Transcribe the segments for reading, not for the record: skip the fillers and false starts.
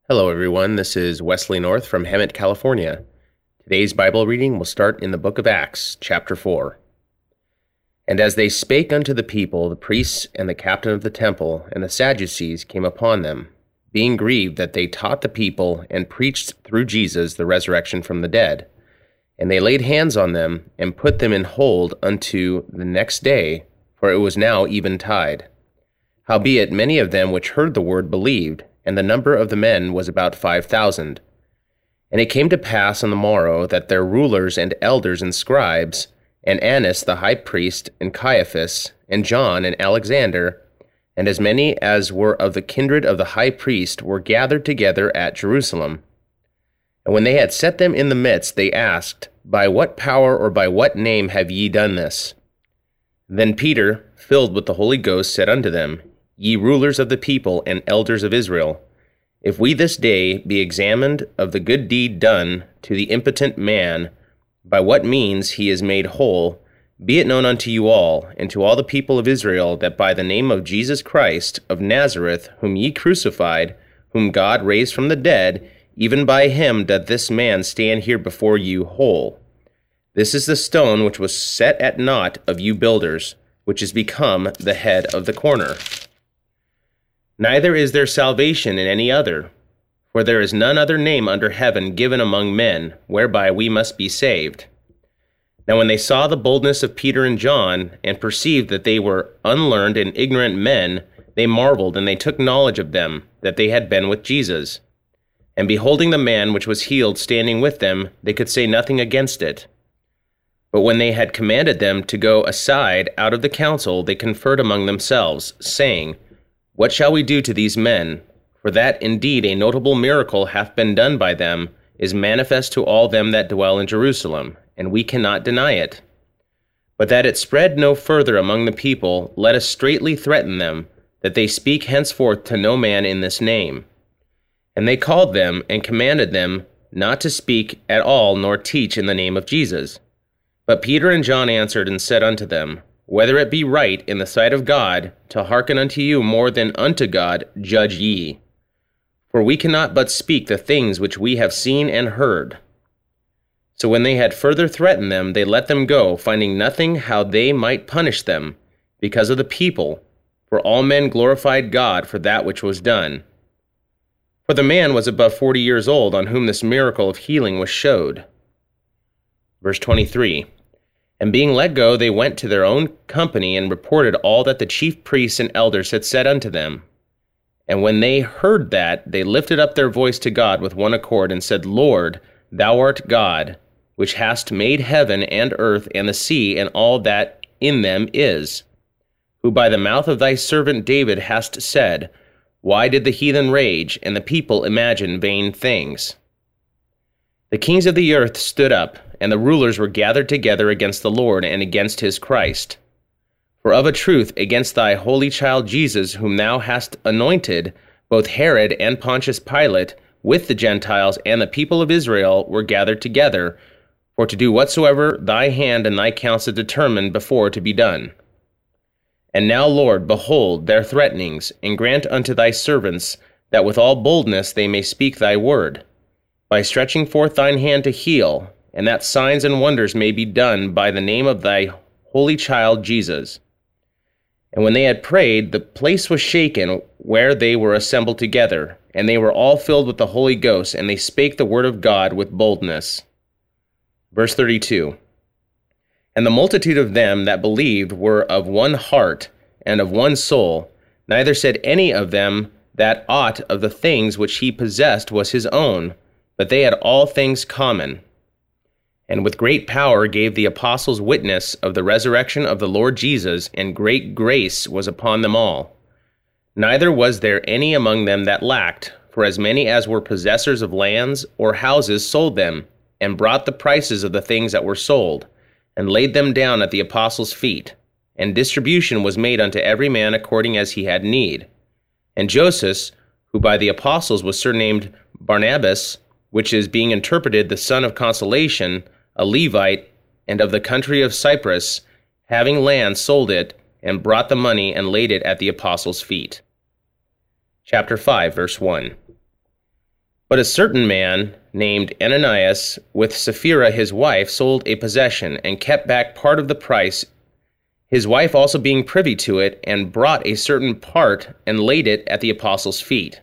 Hello, everyone. This is Wesley North from Hemet, California. Today's Bible reading will start in the book of Acts, chapter 4. And as they spake unto the people, the priests and the captain of the temple and the Sadducees came upon them, being grieved that they taught the people and preached through Jesus the resurrection from the dead. And they laid hands on them and put them in hold unto the next day, for it was now eventide. Howbeit many of them which heard the word believed, and the number of the men was about 5,000. And it came to pass on the morrow that their rulers and elders and scribes, and Annas the high priest, and Caiaphas, and John, and Alexander, and as many as were of the kindred of the high priest, were gathered together at Jerusalem. And when they had set them in the midst, they asked, By what power or by what name have ye done this? Then Peter, filled with the Holy Ghost, said unto them, Ye rulers of the people and elders of Israel, if we this day be examined of the good deed done to the impotent man, by what means he is made whole, be it known unto you all, and to all the people of Israel, that by the name of Jesus Christ of Nazareth, whom ye crucified, whom God raised from the dead, even by him doth this man stand here before you whole. This is the stone which was set at naught of you builders, which is become the head of the corner. Neither is there salvation in any other, for there is none other name under heaven given among men, whereby we must be saved. Now when they saw the boldness of Peter and John, and perceived that they were unlearned and ignorant men, they marveled, and they took knowledge of them, that they had been with Jesus. And beholding the man which was healed standing with them, they could say nothing against it. But when they had commanded them to go aside out of the council, they conferred among themselves, saying, What shall we do to these men? For that indeed a notable miracle hath been done by them, is manifest to all them that dwell in Jerusalem, and we cannot deny it. But that it spread no further among the people, let us straitly threaten them, that they speak henceforth to no man in this name. And they called them, and commanded them not to speak at all nor teach in the name of Jesus. But Peter and John answered and said unto them, Whether it be right in the sight of God to hearken unto you more than unto God, judge ye. For we cannot but speak the things which we have seen and heard. So when they had further threatened them, they let them go, finding nothing how they might punish them, because of the people, for all men glorified God for that which was done. For the man was above 40 years old, on whom this miracle of healing was showed. Verse 23. And being let go, they went to their own company, and reported all that the chief priests and elders had said unto them. And when they heard that, they lifted up their voice to God with one accord, and said, Lord, thou art God, which hast made heaven and earth and the sea and all that in them is, who by the mouth of thy servant David hast said, Why did the heathen rage, and the people imagine vain things? The kings of the earth stood up, and the rulers were gathered together against the Lord and against his Christ. For of a truth, against thy holy child Jesus, whom thou hast anointed, both Herod and Pontius Pilate, with the Gentiles and the people of Israel, were gathered together, for to do whatsoever thy hand and thy counsel determined before to be done. And now, Lord, behold their threatenings, and grant unto thy servants that with all boldness they may speak thy word, by stretching forth thine hand to heal, and that signs and wonders may be done by the name of thy holy child Jesus. And when they had prayed, the place was shaken where they were assembled together, and they were all filled with the Holy Ghost, and they spake the word of God with boldness. Verse 32. And the multitude of them that believed were of one heart and of one soul, neither said any of them that aught of the things which he possessed was his own, but they had all things common. And with great power gave the apostles witness of the resurrection of the Lord Jesus, and great grace was upon them all. Neither was there any among them that lacked, for as many as were possessors of lands or houses sold them, and brought the prices of the things that were sold, and laid them down at the apostles' feet. And distribution was made unto every man according as he had need. And Joseph, who by the apostles was surnamed Barnabas, which is being interpreted the son of consolation, a Levite, and of the country of Cyprus, having land sold it, and brought the money and laid it at the apostles' feet. Chapter 5, verse 1. But a certain man named Ananias, with Sapphira his wife, sold a possession and kept back part of the price, his wife also being privy to it, and brought a certain part and laid it at the apostles' feet.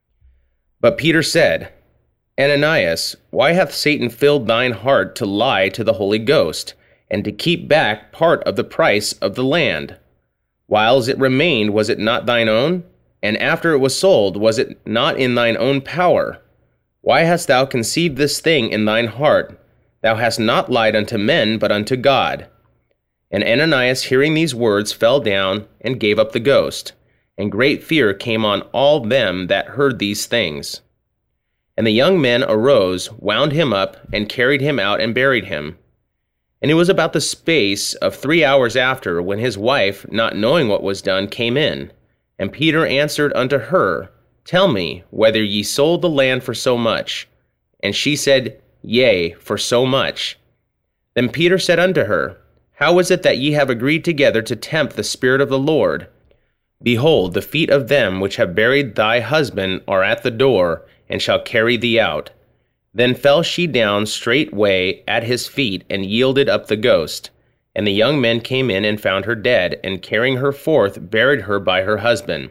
But Peter said, Ananias, why hath Satan filled thine heart to lie to the Holy Ghost, and to keep back part of the price of the land? Whiles it remained, was it not thine own? And after it was sold, was it not in thine own power? Why hast thou conceived this thing in thine heart? Thou hast not lied unto men, but unto God. And Ananias, hearing these words, fell down and gave up the ghost. And great fear came on all them that heard these things. And the young men arose, wound him up, and carried him out and buried him. And it was about the space of 3 hours after, when his wife, not knowing what was done, came in. And Peter answered unto her, Tell me, whether ye sold the land for so much? And she said, Yea, for so much. Then Peter said unto her, How is it that ye have agreed together to tempt the Spirit of the Lord? Behold, the feet of them which have buried thy husband are at the door, and shall carry thee out. Then fell she down straightway at his feet, and yielded up the ghost. And the young men came in and found her dead, and carrying her forth, buried her by her husband.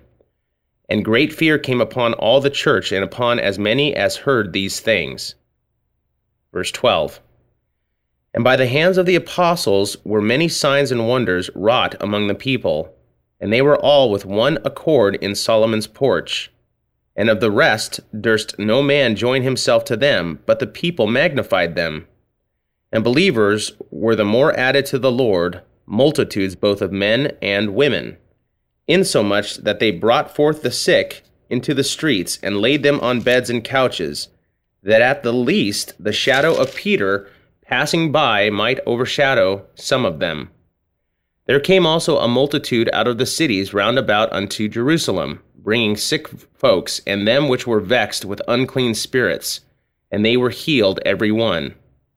And great fear came upon all the church, and upon as many as heard these things. Verse 12. And by the hands of the apostles were many signs and wonders wrought among the people, and they were all with one accord in Solomon's porch. And of the rest durst no man join himself to them, but the people magnified them. And believers were the more added to the Lord, multitudes both of men and women, insomuch that they brought forth the sick into the streets, and laid them on beds and couches, that at the least the shadow of Peter passing by might overshadow some of them. There came also a multitude out of the cities round about unto Jerusalem, bringing sick folks, and them which were vexed with unclean spirits, and they were healed every one.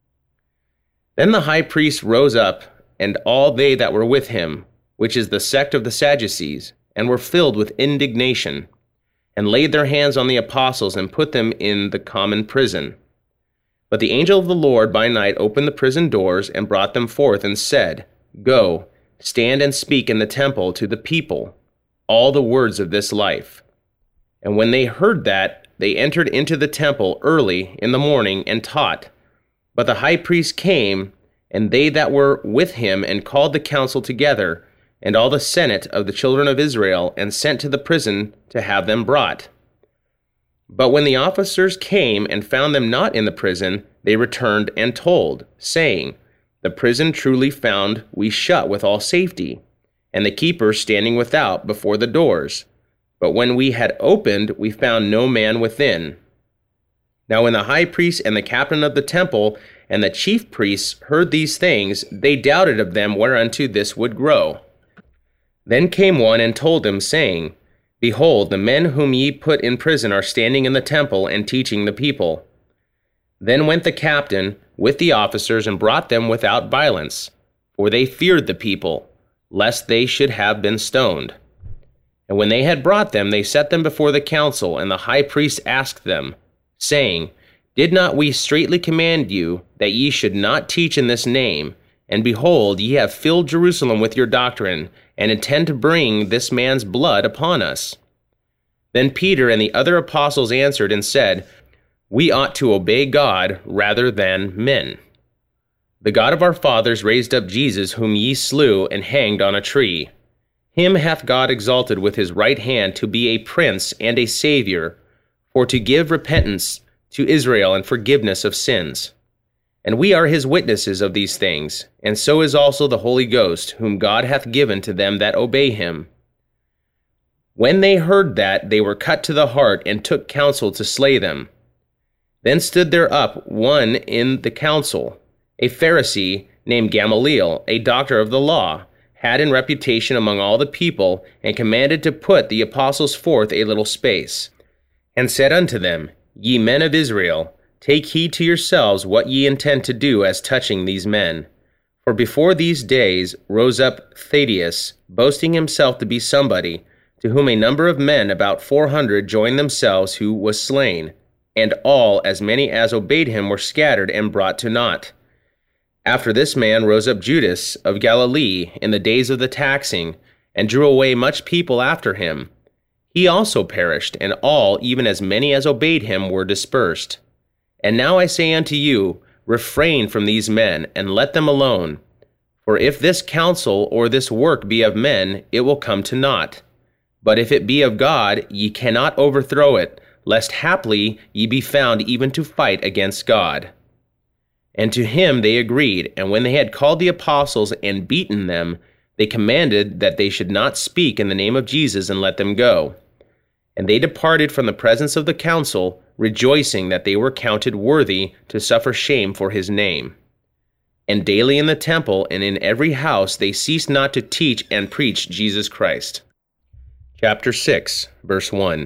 Then the high priest rose up, and all they that were with him, which is the sect of the Sadducees, and were filled with indignation, and laid their hands on the apostles, and put them in the common prison. But the angel of the Lord by night opened the prison doors, and brought them forth, and said, Go, stand and speak in the temple to the people all the words of this life. And when they heard that, they entered into the temple early in the morning, and taught. But the high priest came, and they that were with him, and called the council together, and all the senate of the children of Israel, and sent to the prison to have them brought. But when the officers came and found them not in the prison, they returned and told, saying, The prison truly found we shut with all safety, and the keepers standing without before the doors. But when we had opened, we found no man within. Now when the high priest and the captain of the temple and the chief priests heard these things, they doubted of them whereunto this would grow. Then came one and told them, saying, Behold, the men whom ye put in prison are standing in the temple and teaching the people. Then went the captain with the officers and brought them without violence, for they feared the people, lest they should have been stoned. And when they had brought them, they set them before the council, and the high priest asked them, saying, Did not we straitly command you that ye should not teach in this name? And behold, ye have filled Jerusalem with your doctrine, and intend to bring this man's blood upon us. Then Peter and the other apostles answered and said, We ought to obey God rather than men. The God of our fathers raised up Jesus, whom ye slew and hanged on a tree. Him hath God exalted with his right hand to be a prince and a savior, for to give repentance to Israel and forgiveness of sins. And we are his witnesses of these things, and so is also the Holy Ghost, whom God hath given to them that obey him. When they heard that, they were cut to the heart, and took counsel to slay them. Then stood there up one in the council, a Pharisee named Gamaliel, a doctor of the law, had in reputation among all the people, and commanded to put the apostles forth a little space, and said unto them, Ye men of Israel, take heed to yourselves what ye intend to do as touching these men. For before these days rose up Thaddeus, boasting himself to be somebody, to whom a number of men, about 400, joined themselves, who was slain, and all, as many as obeyed him, were scattered and brought to naught. After this man rose up Judas of Galilee in the days of the taxing, and drew away much people after him. He also perished, and all, even as many as obeyed him, were dispersed. And now I say unto you, refrain from these men, and let them alone. For if this counsel or this work be of men, it will come to naught. But if it be of God, ye cannot overthrow it, lest haply ye be found even to fight against God. And to him they agreed, and when they had called the apostles and beaten them, they commanded that they should not speak in the name of Jesus, and let them go. And they departed from the presence of the council, rejoicing that they were counted worthy to suffer shame for his name. And daily in the temple and in every house they ceased not to teach and preach Jesus Christ. Chapter 6, verse 1.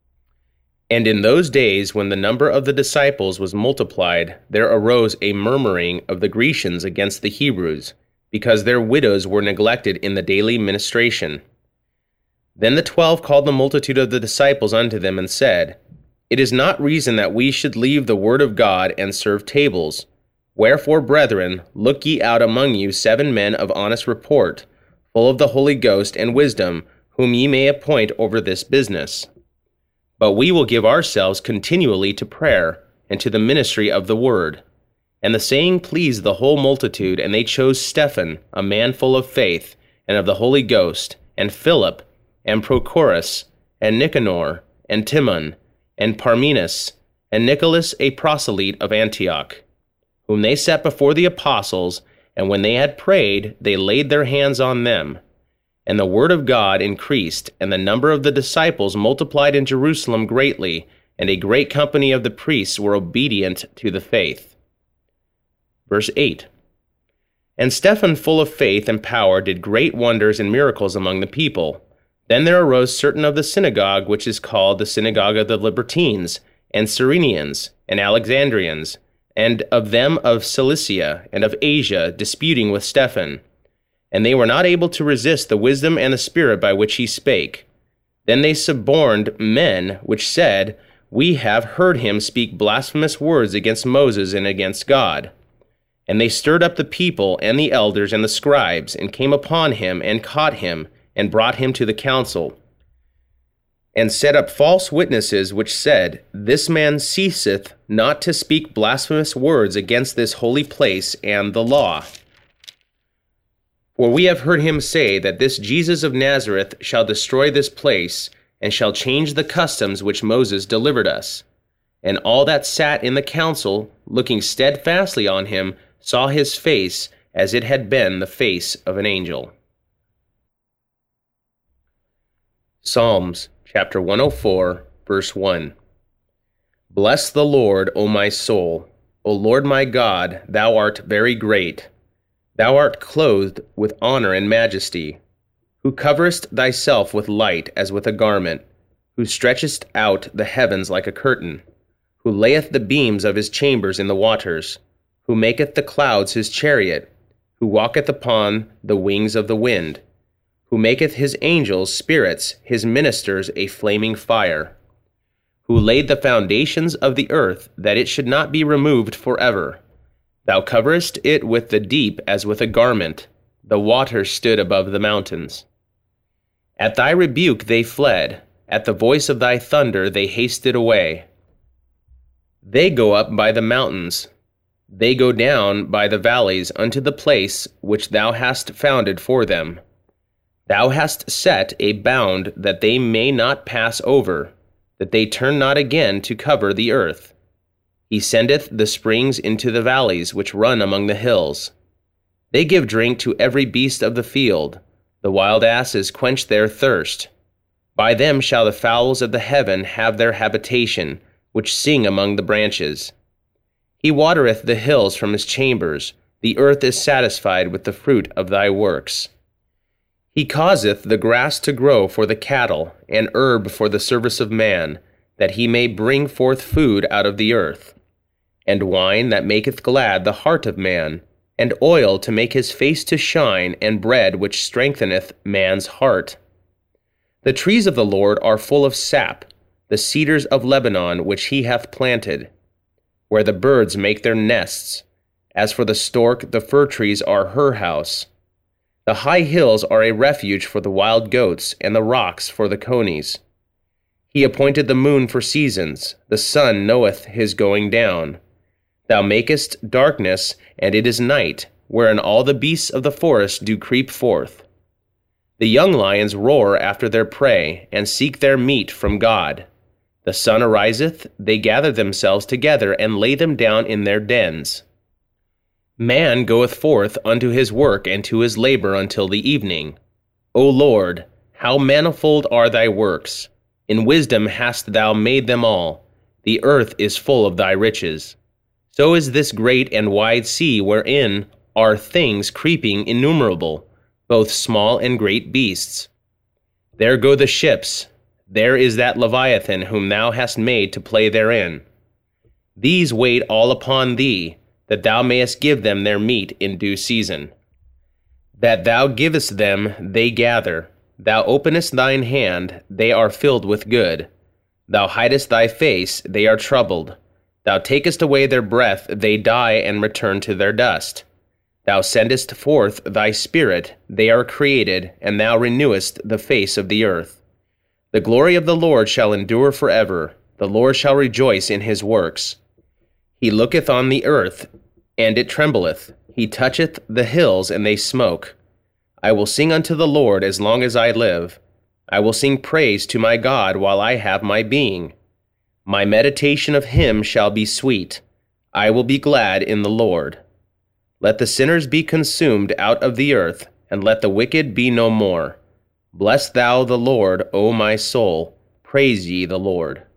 And in those days, when the number of the disciples was multiplied, there arose a murmuring of the Grecians against the Hebrews, because their widows were neglected in the daily ministration. Then the 12 called the multitude of the disciples unto them, and said, It is not reason that we should leave the word of God and serve tables. Wherefore, brethren, look ye out among you 7 men of honest report, full of the Holy Ghost and wisdom, whom ye may appoint over this business. But we will give ourselves continually to prayer, and to the ministry of the word. And the saying pleased the whole multitude, and they chose Stephen, a man full of faith, and of the Holy Ghost, and Philip, and Prochorus, and Nicanor, and Timon, and Parmenas, and Nicholas a proselyte of Antioch, whom they set before the apostles, and when they had prayed, they laid their hands on them. And the word of God increased, and the number of the disciples multiplied in Jerusalem greatly, and a great company of the priests were obedient to the faith. Verse 8. And Stephen, full of faith and power, did great wonders and miracles among the people. Then there arose certain of the synagogue, which is called the synagogue of the Libertines, and Cyrenians, and Alexandrians, and of them of Cilicia and of Asia, disputing with Stephen. And they were not able to resist the wisdom and the spirit by which he spake. Then they suborned men, which said, We have heard him speak blasphemous words against Moses and against God. And they stirred up the people and the elders and the scribes, and came upon him, and caught him, and brought him to the council, and set up false witnesses, which said, This man ceaseth not to speak blasphemous words against this holy place and the law. For we have heard him say that this Jesus of Nazareth shall destroy this place, and shall change the customs which Moses delivered us. And all that sat in the council, looking steadfastly on him, saw his face as it had been the face of an angel. Psalms chapter 104, verse 1. Bless the Lord, O my soul. O Lord my God, thou art very great. Thou art clothed with honor and majesty, who coverest thyself with light as with a garment, who stretchest out the heavens like a curtain, who layeth the beams of his chambers in the waters, who maketh the clouds his chariot, who walketh upon the wings of the wind, who maketh his angels spirits, his ministers a flaming fire, who laid the foundations of the earth, that it should not be removed forever. Thou coverest it with the deep as with a garment. The waters stood above the mountains. At thy rebuke they fled. At the voice of thy thunder they hasted away. They go up by the mountains. They go down by the valleys unto the place which thou hast founded for them. Thou hast set a bound that they may not pass over, that they turn not again to cover the earth. He sendeth the springs into the valleys which run among the hills. They give drink to every beast of the field. The wild asses quench their thirst. By them shall the fowls of the heaven have their habitation, which sing among the branches. He watereth the hills from his chambers. The earth is satisfied with the fruit of thy works. He causeth the grass to grow for the cattle, and herb for the service of man, that he may bring forth food out of the earth, and wine that maketh glad the heart of man, and oil to make his face to shine, and bread which strengtheneth man's heart. The trees of the Lord are full of sap, the cedars of Lebanon which he hath planted, where the birds make their nests. As for the stork, the fir trees are her house. The high hills are a refuge for the wild goats, and the rocks for the conies. He appointed the moon for seasons, the sun knoweth his going down. Thou makest darkness, and it is night, wherein all the beasts of the forest do creep forth. The young lions roar after their prey, and seek their meat from God. The sun ariseth, they gather themselves together, and lay them down in their dens. Man goeth forth unto his work and to his labor until the evening. O Lord, how manifold are thy works! In wisdom hast thou made them all. The earth is full of thy riches. So is this great and wide sea, wherein are things creeping innumerable, both small and great beasts. There go the ships, there is that Leviathan whom thou hast made to play therein. These wait all upon thee, that thou mayest give them their meat in due season. That thou givest them, they gather. Thou openest thine hand, they are filled with good. Thou hidest thy face, they are troubled. Thou takest away their breath, they die and return to their dust. Thou sendest forth thy spirit, they are created, and thou renewest the face of the earth. The glory of the Lord shall endure forever. The Lord shall rejoice in his works. He looketh on the earth, and it trembleth. He toucheth the hills, and they smoke. I will sing unto the Lord as long as I live. I will sing praise to my God while I have my being. My meditation of him shall be sweet. I will be glad in the Lord. Let the sinners be consumed out of the earth, and let the wicked be no more. Bless thou the Lord, O my soul. Praise ye the Lord.